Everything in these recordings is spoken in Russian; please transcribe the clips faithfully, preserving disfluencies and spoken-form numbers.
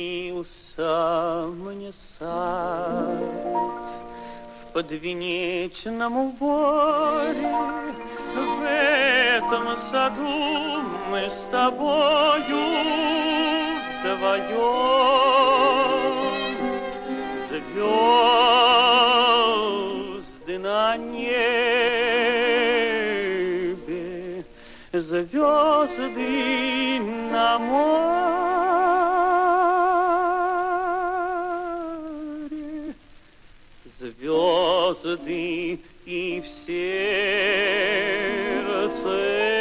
Снился мне сад в подвенечном уборе. В этом саду мы с тобою вдвоем. Звезды на небе, звезды на море, звезды и в сердце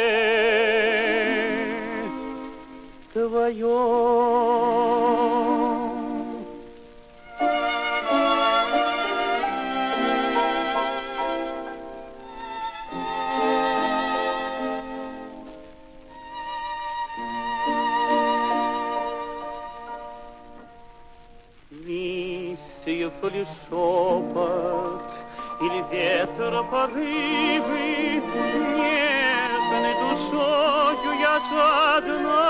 твоем. Листьев ли шепот, или ветра порывы, нежной душою я жадно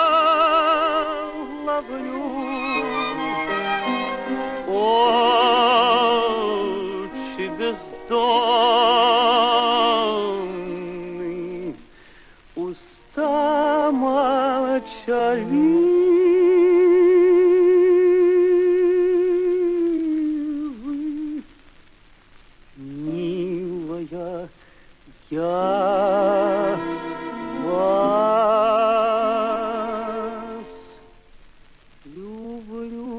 ловлю. Очи бездонные, уста молчаливы. Я вас люблю.